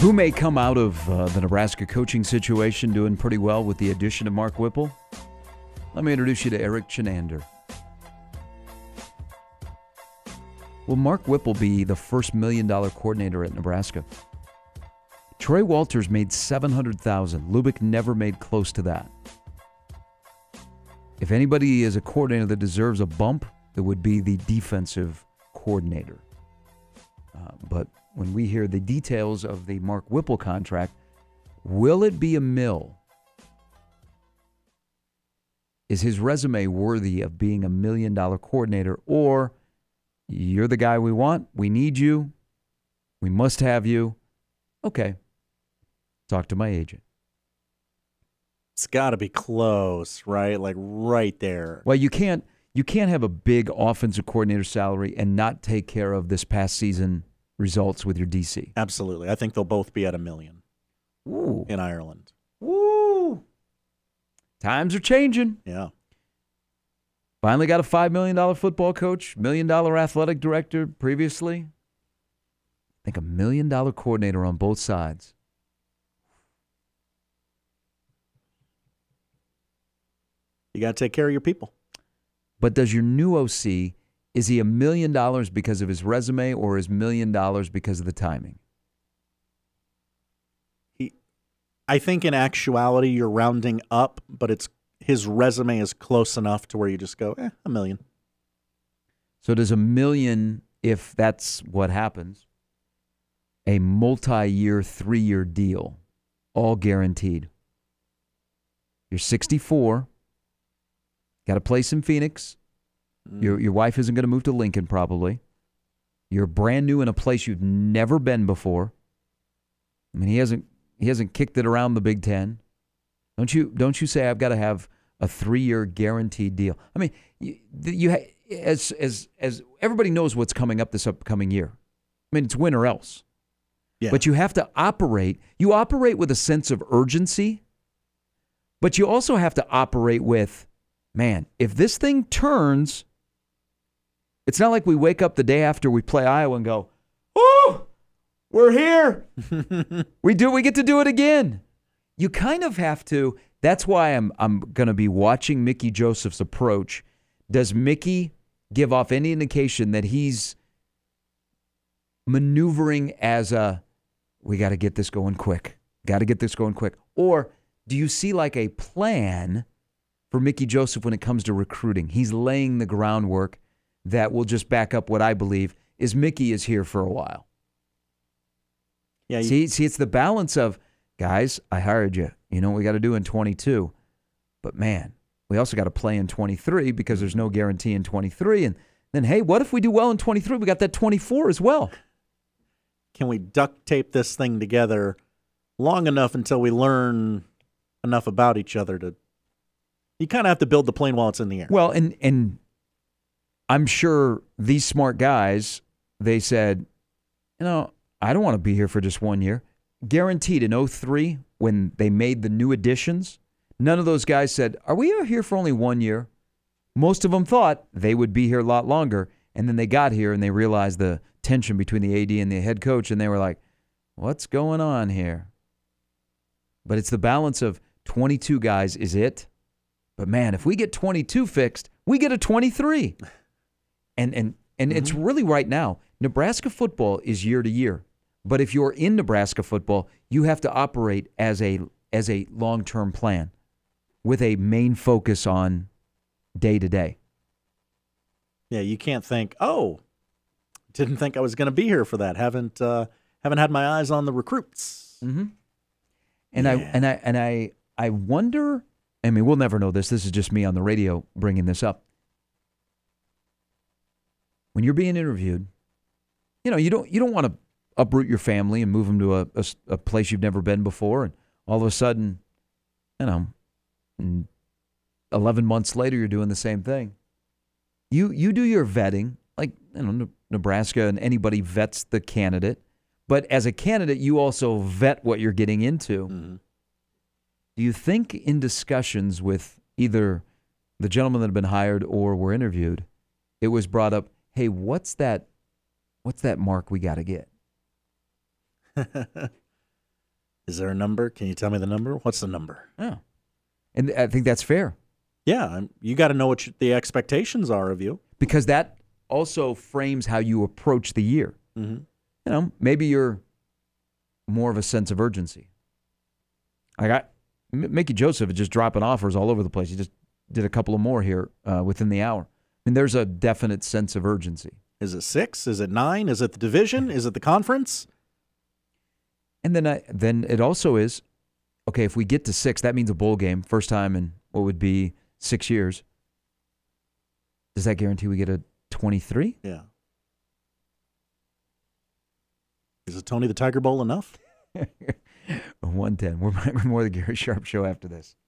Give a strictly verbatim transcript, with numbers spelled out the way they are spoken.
Who may come out of uh, the Nebraska coaching situation doing pretty well with the addition of Mark Whipple? Let me introduce you to Eric Chinander. Will Mark Whipple be the first million-dollar coordinator at Nebraska? Troy Walters made seven hundred thousand dollars. Lubick never made close to that. If anybody is a coordinator that deserves a bump, it would be the defensive coordinator. Uh, but when we hear the details of the Mark Whipple contract, will it be a mill? Is his resume worthy of being a million-dollar coordinator, or you're the guy we want, we need you, we must have you? Okay, talk to my agent. It's got to be close, right? Like right there. Well, you can't you can't have a big offensive coordinator salary and not take care of this past season results with your D C. Absolutely. I think they'll both be at a million Ooh. in Ireland. Woo! Times are changing. Yeah. Finally got a five million dollars football coach, million dollar athletic director previously. I think a million dollar coordinator on both sides. You got to take care of your people. But does your new O C, is he a million dollars because of his resume or is million dollars because of the timing? He, I think in actuality you're rounding up, but it's his resume is close enough to where you just go, eh, a million. So does a million, if that's what happens, a multi-year, three-year deal, all guaranteed? You're sixty-four. Got a place in Phoenix. Mm. Your your wife isn't going to move to Lincoln probably. You're brand new in a place you've never been before. I mean, he hasn't he hasn't kicked it around the Big Ten. Don't you don't you say I've got to have a three-year guaranteed deal? I mean, you, you as as as everybody knows what's coming up this upcoming year. I mean, it's win or else. Yeah. But you have to operate. You operate with a sense of urgency, but you also have to operate with, man, if this thing turns, it's not like we wake up the day after we play Iowa and go, oh, we're here. we do. We get to do it again. You kind of have to. That's why I'm I'm going to be watching Mickey Joseph's approach. Does Mickey give off any indication that he's maneuvering as a, we got to get this going quick, got to get this going quick? Or do you see like a plan for Mickey Joseph when it comes to recruiting? He's laying the groundwork that will just back up what I believe is Mickey is here for a while. Yeah. You, see, see, it's the balance of, guys, I hired you. You know what we got to do in twenty-two. But, man, we also got to play in twenty-three because there's no guarantee in twenty-three. And then, hey, what if we do well in twenty-three? We got that twenty-four as well. Can we duct tape this thing together long enough until we learn enough about each other to – you kind of have to build the plane while it's in the air. Well, and and I'm sure these smart guys, they said, you know, I don't want to be here for just one year. Guaranteed in oh three when they made the new additions, none of those guys said, are we here for only one year? Most of them thought they would be here a lot longer, and then they got here and they realized the tension between the A D and the head coach, and they were like, what's going on here? But it's the balance of twenty-two guys is it. But, man, if we get twenty-two fixed, we get a twenty-three. And and and mm-hmm. It's really right now, Nebraska football is year to year. But if you're in Nebraska football, you have to operate as a as a long-term plan with a main focus on day-to-day. Yeah, you can't think, oh, didn't think I was going to be here for that. Haven't uh, haven't had my eyes on the recruits. Mm-hmm. And yeah. I and I and I I wonder. I mean, we'll never know this. This is just me on the radio bringing this up. When you're being interviewed, you know, you don't you don't want to uproot your family and move them to a, a, a place you've never been before, and all of a sudden, you know, eleven months later, you're doing the same thing. You you do your vetting, like, you know, Nebraska and anybody vets the candidate, but as a candidate, you also vet what you're getting into. Mm-hmm. Do you think in discussions with either the gentlemen that have been hired or were interviewed, it was brought up, hey, what's that, what's that mark we got to get? Is there a number? Can you tell me the number? What's the number? Yeah. And I think that's fair Yeah, I'm- you got to know what you, the expectations are of you. because that also frames how you approach the year. Mm-hmm. You know, maybe you're more of a sense of urgency. I got M- Mickey Joseph is just dropping offers all over the place. He just did a couple of more here uh, within the hour. I mean, there's a definite sense of urgency. Is it six? Is it nine? Is it the division? Is it the conference? And then I, then it also is, okay, if we get to six, that means a bowl game, first time in what would be six years. Does that guarantee we get a twenty-three? Yeah. Is it Tony the Tiger Bowl enough? one ten. We're more the Gary Sharp Show after this.